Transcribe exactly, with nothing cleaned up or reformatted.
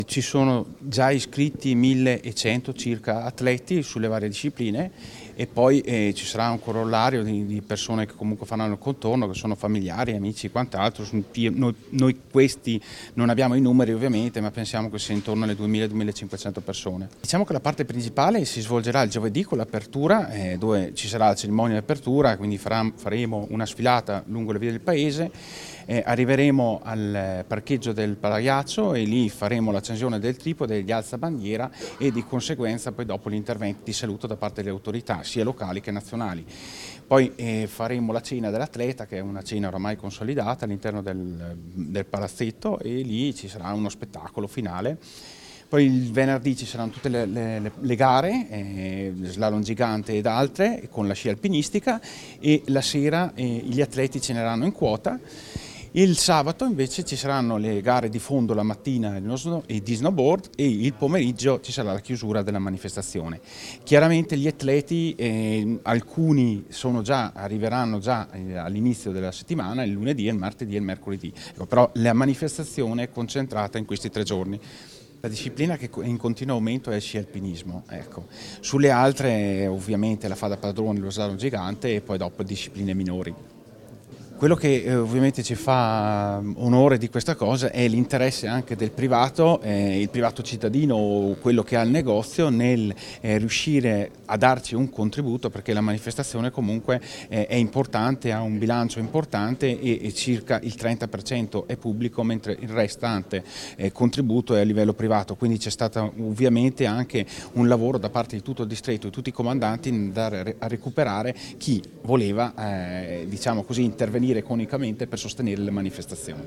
Ci sono già iscritti millecento circa atleti sulle varie discipline e poi eh, ci sarà un corollario di, di persone che comunque faranno il contorno, che sono familiari, amici e quant'altro. Noi, noi questi non abbiamo i numeri ovviamente, ma pensiamo che sia intorno alle duemila duemilacinquecento persone. Diciamo che la parte principale si svolgerà il giovedì con l'apertura, eh, dove ci sarà la cerimonia di apertura, quindi farà, faremo una sfilata lungo le vie del paese. Eh, arriveremo al parcheggio del Palaiaccio e lì faremo l'accensione del tripode, degli alzabandiera e di conseguenza poi dopo gli interventi di saluto da parte delle autorità sia locali che nazionali. Poi eh, faremo la cena dell'atleta, che è una cena oramai consolidata all'interno del, del palazzetto, e lì ci sarà uno spettacolo finale. Poi il venerdì ci saranno tutte le, le, le gare, eh, slalom gigante ed altre, con la sci alpinistica, e la sera eh, gli atleti ceneranno in quota. Il sabato invece ci saranno le gare di fondo la mattina e di snowboard, e il pomeriggio ci sarà la chiusura della manifestazione. Chiaramente gli atleti, eh, alcuni sono già, arriveranno già eh, all'inizio della settimana, il lunedì, il martedì e il mercoledì, ecco, però la manifestazione è concentrata in questi tre giorni. La disciplina che è in continuo aumento è il sci alpinismo, ecco. Sulle altre ovviamente la fa da padrone lo slalom gigante e poi dopo discipline minori. Quello che eh, ovviamente ci fa onore di questa cosa è l'interesse anche del privato, eh, il privato cittadino o quello che ha il negozio, nel eh, riuscire a darci un contributo, perché la manifestazione comunque eh, è importante, ha un bilancio importante e, e circa il trenta per cento è pubblico, mentre il restante eh, contributo è a livello privato. Quindi c'è stato ovviamente anche un lavoro da parte di tutto il distretto e tutti i comandanti in andare a recuperare chi voleva eh, diciamo così intervenire economicamente per sostenere le manifestazioni.